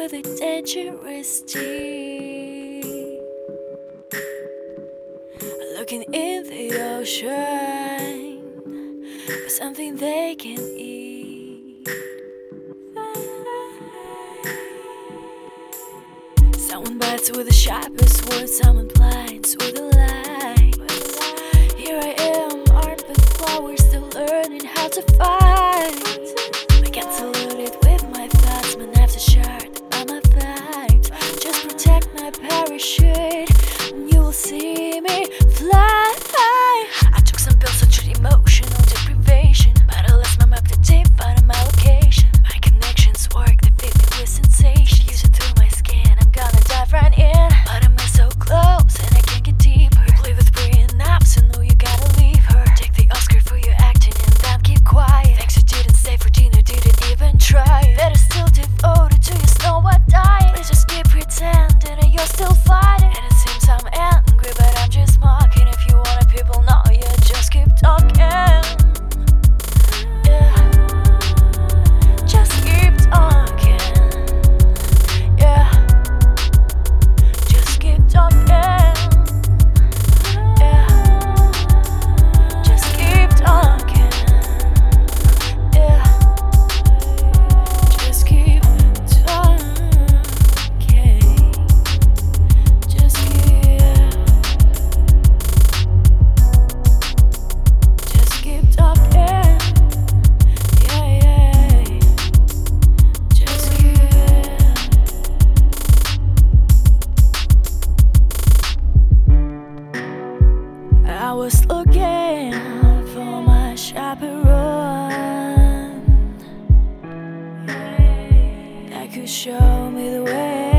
with a dangerous deed, looking in the ocean for something they can eat. Someone bites with the sharpest word, someone blinds with a light. Here I am, armed with flowers, still learning how to fight. I can't salute it with my thoughts, my knife's a shard on my vibes. Just protect my parachute, and you will see me fly. I took some pills to treat emotional deprivation, but I lost my map to define my location. My connections work, they fit me with sensation. Using through my skin, I'm gonna dive right in, but I'm so close and I can't get deeper. You play with prenup, so know you gotta leave her. Take the Oscar for your acting and then keep quiet. Thanks you didn't stay for dinner, didn't even try. Better still devoted to your Snow White diet. Please just keep pretending that you're still fighting. And it seems I'm angry, but I'm just mocking. If you wanna people know, yeah, just keep talking. Yeah, just keep talking. Yeah, just keep talking. Yeah, just keep talking. Yeah, just keep talking. Just keep talking. Yeah, yeah. Just I was looking for my chaperone that could show me the way.